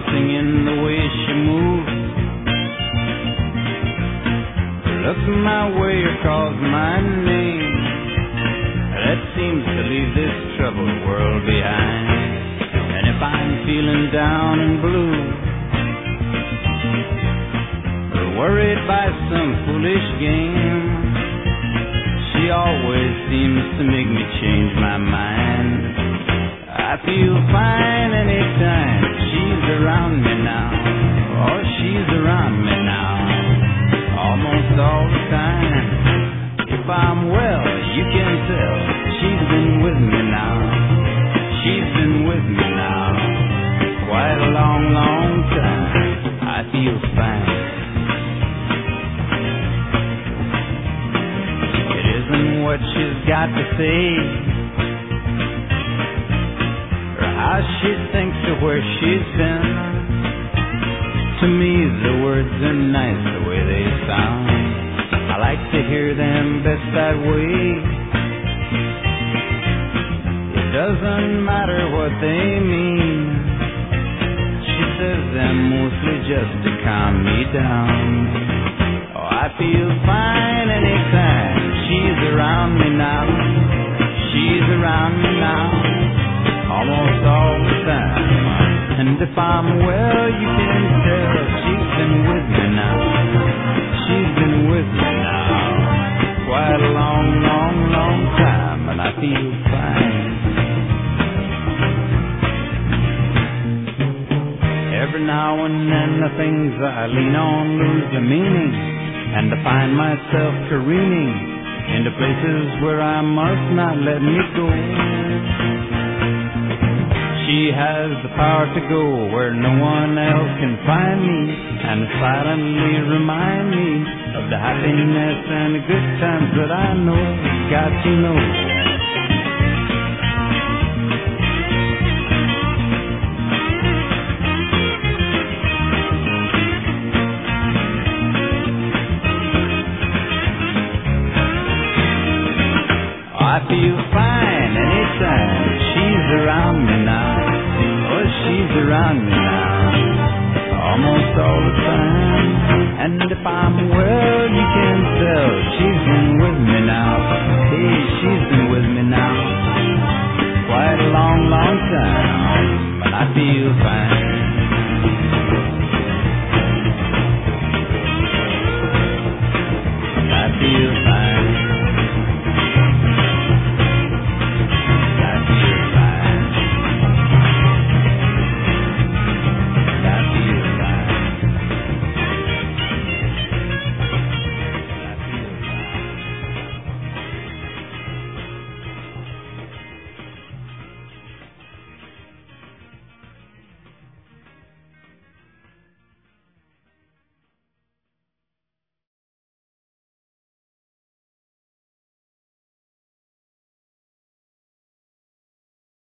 something in the way she moves. Looks my way or calls my name. That seems to leave this troubled world behind. And if I'm feeling down and blue, or worried by some foolish game, she always seems to make me change my mind. I feel fine anytime she's around me now. Oh, she's around me now, almost all the time. If I'm well, you can tell she's been with me now. She's been with me now quite a long, long time. I feel fine. It isn't what she's got to say, how she thinks of where she's been. To me the words are nice the way they sound. I like to hear them best that way. It doesn't matter what they mean. She says them mostly just to calm me down. Oh, I feel fine anytime she's around me now. She's around me now, almost all the time. And if I'm well, you can tell she's been with me now. She's been with me now quite a long, long, long time. And I feel fine. Every now and then the things I lean on lose their meaning, and I find myself careening into places where I must not let me go. She has the power to go where no one else can find me, and silently remind me of the happiness and the good times that I know. Got to know. I feel fine anytime she's around me now. Oh, she's around me now, almost all the time. And if I'm well, you can tell she's been with me now.